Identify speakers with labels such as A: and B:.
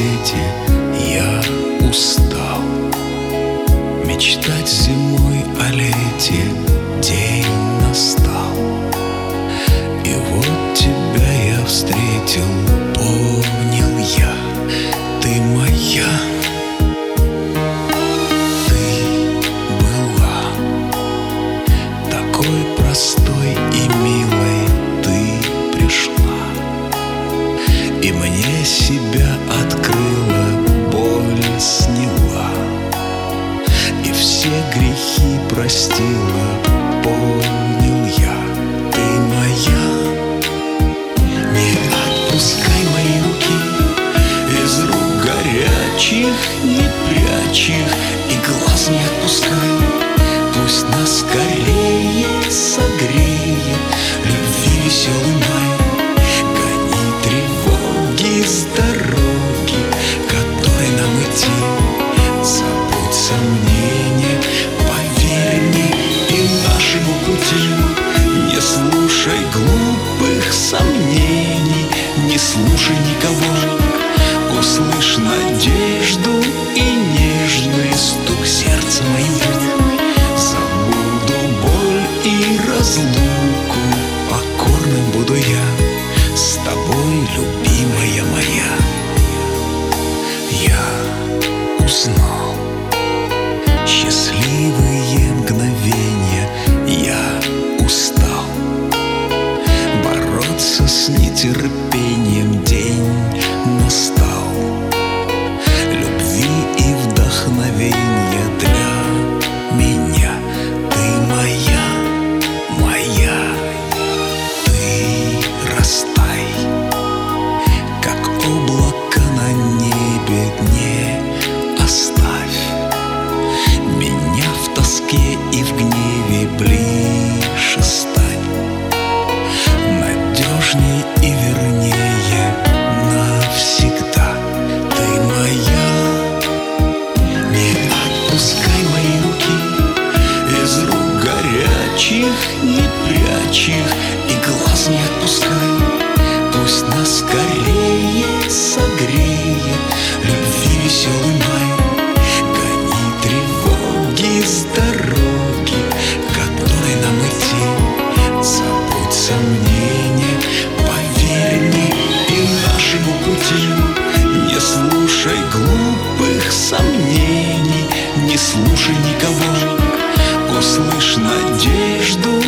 A: свете я устал мечтать зимой о лете. День настал, и вот тебя я встретил. Понял я, ты моя. Ты была такой простой и милой. Ты пришла и мне себя открыла, боль сняла и все грехи простила. Понял я, ты моя. Не отпускай мои руки из рук горячих, не прячь их и глаз не отпускай. Пусть нас скорее согреет любви веселый май. Гони тревоги с дороги, которой нам идти. Забудь сомнения, поверь мне и нашему пути. Не слушай глупых сомнений, не слушай никого. Услышь надежду и нежный стук сердца моего. Забуду боль и разлуку, покорным буду я с тобой, любимая моя. Я узнал счастливые мгновения. Я устал бороться с нетерпением. День настал любви и вдохновения для меня. Ты моя, моя. Ты растай, как облако на небе. Не оставь меня в тоске и в гневе. Ближе стань, надежней и вернее навсегда. Ты моя. Не отпускай мои руки из рук горячих, не прячь их и глаз не отпускай. Пусть нас скорее согреет любви веселый май. Гони тревоги с дороги, которой нам идти. Забудь сомнения, поверь мне и нашему пути. Не слушай глупых сомнений, не слушай никого. Услышь надежду